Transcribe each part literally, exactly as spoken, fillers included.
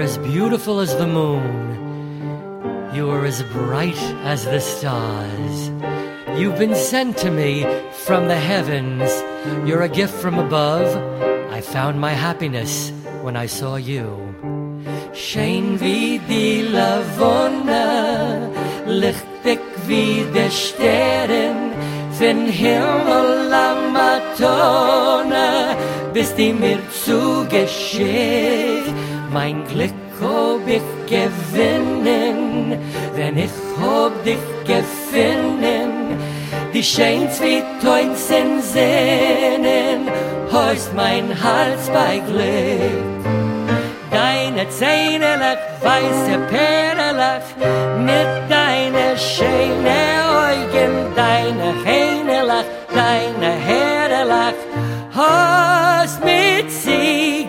as beautiful as the moon. You are as bright as the stars. You've been sent to me from the heavens. You're a gift from above. I found my happiness when I saw you. Schein wie die Lavona, lichtig wie der Stern, von Himmel am Matona, bist die mir zugeschickt. Mein Glück hab ich gewinnen, wenn ich hab dich gefunden. Die schönst wie tausend Sehnen, hast mein Hals bei Glück. Deine Zähne lach, weiße Perlach, mit deine schöne Augen, deine Hähne lach, deine Haare lach, hast mit sie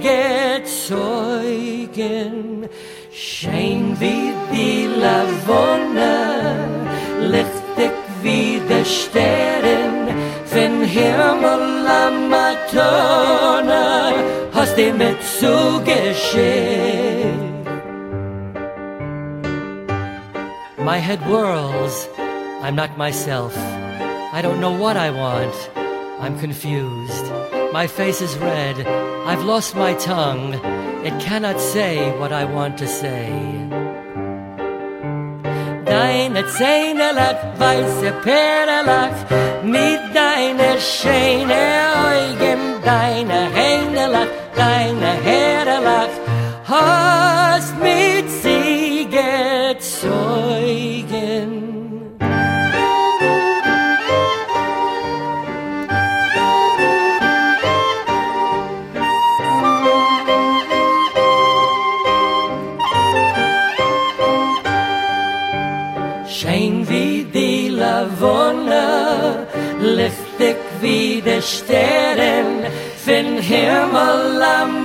gezeugen. Schön wie die Lavona, lichtig wie der Stern, von Himmel am Matona, hast du mir zugeschickt. My head whirls, I'm not myself. I don't know what I want, I'm confused. My face is red, I've lost my tongue. It cannot say what I want to say. Deine Zähne lach, weiße Perlach, mit deiner schöne Augen, deine Hände lach, deine Haare lach, hast mit sie gezeugen. Schön wie die Lavona, lichtig wie der Stern, von Himmel am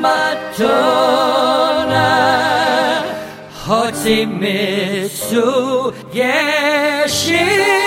Matona, hat sie mir zugeschickt.